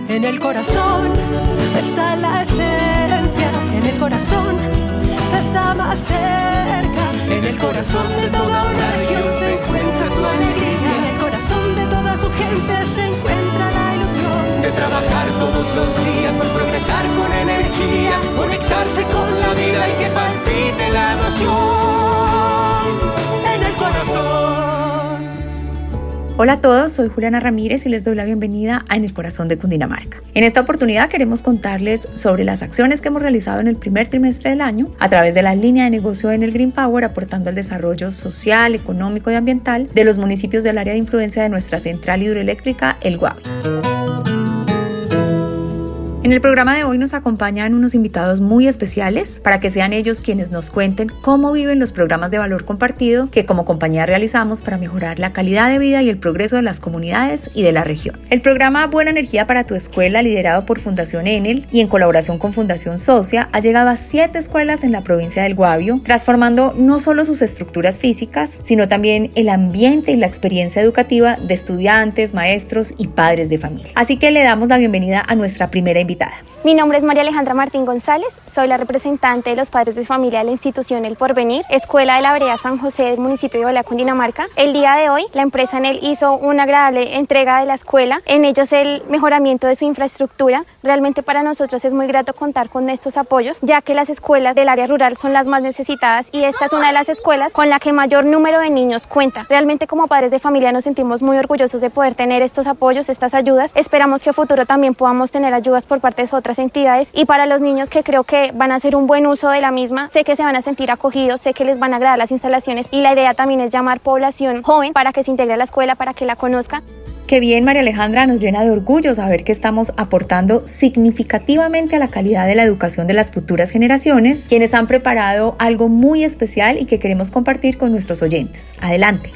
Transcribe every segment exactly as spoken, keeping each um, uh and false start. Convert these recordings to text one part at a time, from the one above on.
En el corazón está la esencia, en el corazón se está más cerca. En el corazón de toda una región se encuentra su alegría. En el corazón de toda su gente se encuentra la ilusión de trabajar todos los días por progresar con energía, conectarse con la vida y que palpite la emoción en el corazón. Hola a todos, soy Juliana Ramírez y les doy la bienvenida a En el Corazón de Cundinamarca. En esta oportunidad queremos contarles sobre las acciones que hemos realizado en el primer trimestre del año a través de la línea de negocio en el Green Power, aportando al desarrollo social, económico y ambiental de los municipios del área de influencia de nuestra central hidroeléctrica, el Guavio. En el programa de hoy nos acompañan unos invitados muy especiales para que sean ellos quienes nos cuenten cómo viven los programas de valor compartido que como compañía realizamos para mejorar la calidad de vida y el progreso de las comunidades y de la región. El programa Buena Energía para tu Escuela, liderado por Fundación Enel y en colaboración con Fundación Socia, ha llegado a siete escuelas en la provincia del Guavio, transformando no solo sus estructuras físicas, sino también el ambiente y la experiencia educativa de estudiantes, maestros y padres de familia. Así que le damos la bienvenida a nuestra primera invitada. Mi nombre es María Alejandra Martín González, soy la representante de los padres de familia de la institución El Porvenir, Escuela de la Vereda San José del municipio de Bolá, Cundinamarca. El día de hoy, la empresa Enel hizo una agradable entrega de la escuela, en ellos el mejoramiento de su infraestructura. Realmente para nosotros es muy grato contar con estos apoyos, ya que las escuelas del área rural son las más necesitadas y esta es una de las escuelas con la que mayor número de niños cuenta. Realmente como padres de familia nos sentimos muy orgullosos de poder tener estos apoyos, estas ayudas. Esperamos que a futuro también podamos tener ayudas por parte de otras entidades y para los niños que creo que van a hacer un buen uso de la misma, sé que se van a sentir acogidos, sé que les van a agradar las instalaciones y la idea también es llamar población joven para que se integre a la escuela, para que la conozca. Qué bien, María Alejandra, nos llena de orgullo saber que estamos aportando significativamente a la calidad de la educación de las futuras generaciones, quienes han preparado algo muy especial y que queremos compartir con nuestros oyentes. Adelante.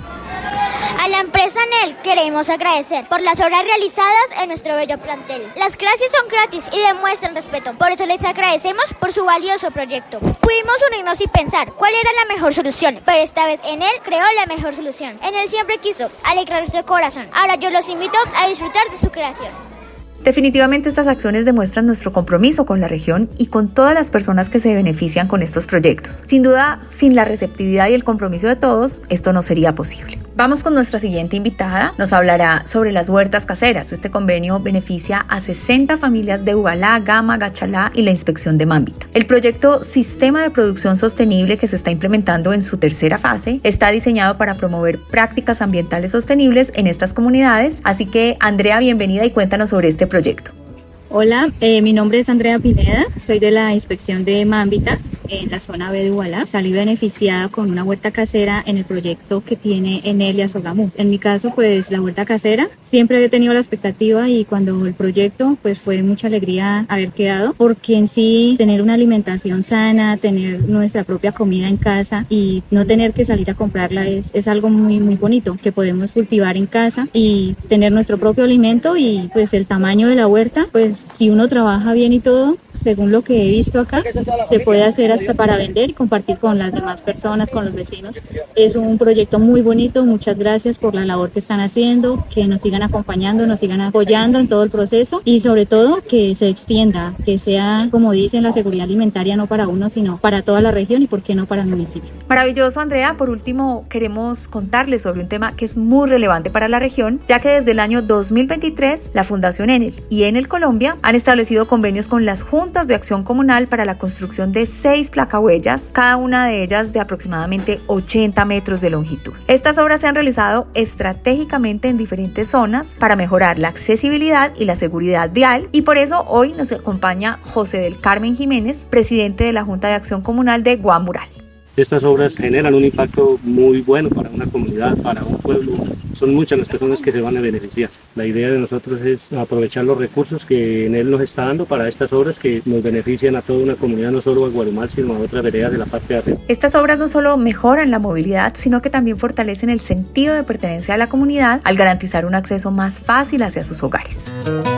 A la empresa Enel queremos agradecer por las obras realizadas en nuestro bello plantel. Las clases son gratis y demuestran respeto, por eso les agradecemos por su valioso proyecto. Pudimos unirnos y pensar cuál era la mejor solución, pero esta vez Enel creó la mejor solución. Enel siempre quiso alegrar su corazón. Ahora yo los invito a disfrutar de su creación. Definitivamente estas acciones demuestran nuestro compromiso con la región y con todas las personas que se benefician con estos proyectos. Sin duda, sin la receptividad y el compromiso de todos, esto no sería posible. Vamos con nuestra siguiente invitada. Nos hablará sobre las huertas caseras. Este convenio beneficia a sesenta familias de Ubalá, Gama, Gachalá y la inspección de Mambita. El proyecto Sistema de Producción Sostenible que se está implementando en su tercera fase está diseñado para promover prácticas ambientales sostenibles en estas comunidades. Así que, Andrea, bienvenida y cuéntanos sobre este proyecto. Hola, eh, mi nombre es Andrea Pineda, soy de la inspección de Mambita en la zona B de Ubalá. Salí beneficiada con una huerta casera en el proyecto que tiene Enel y Azogamú. En mi caso, pues la huerta casera, siempre he tenido la expectativa y cuando el proyecto, pues fue mucha alegría haber quedado, porque en sí tener una alimentación sana, tener nuestra propia comida en casa y no tener que salir a comprarla es, es algo muy, muy bonito, que podemos cultivar en casa y tener nuestro propio alimento y pues el tamaño de la huerta, pues si uno trabaja bien y todo, según lo que he visto acá, se puede hacer hasta para vender y compartir con las demás personas, con los vecinos. Es un proyecto muy bonito, muchas gracias por la labor que están haciendo, que nos sigan acompañando, nos sigan apoyando en todo el proceso y sobre todo que se extienda, que sea, como dicen, la seguridad alimentaria no para uno, sino para toda la región y por qué no para el municipio. Maravilloso, Andrea. Por último, queremos contarles sobre un tema que es muy relevante para la región, ya que desde el año dos mil veintitrés, la Fundación Enel y Enel Colombia han establecido convenios con las juntas de acción comunal para la construcción de seis placahuellas, cada una de ellas de aproximadamente ochenta metros de longitud. Estas obras se han realizado estratégicamente en diferentes zonas para mejorar la accesibilidad y la seguridad vial y por eso hoy nos acompaña José del Carmen Jiménez, presidente de la Junta de Acción Comunal de Guamural. Estas obras generan un impacto muy bueno para una comunidad, para un pueblo. Son muchas las personas que se van a beneficiar. La idea de nosotros es aprovechar los recursos que Enel nos está dando para estas obras que nos benefician a toda una comunidad, no solo a Guarumal, sino a otras veredas de la parte de arriba. Estas obras no solo mejoran la movilidad, sino que también fortalecen el sentido de pertenencia de la comunidad al garantizar un acceso más fácil hacia sus hogares.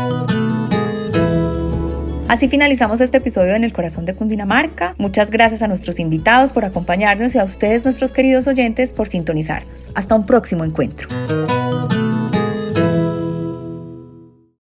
Así finalizamos este episodio en el Corazón de Cundinamarca. Muchas gracias a nuestros invitados por acompañarnos y a ustedes, nuestros queridos oyentes, por sintonizarnos. Hasta un próximo encuentro.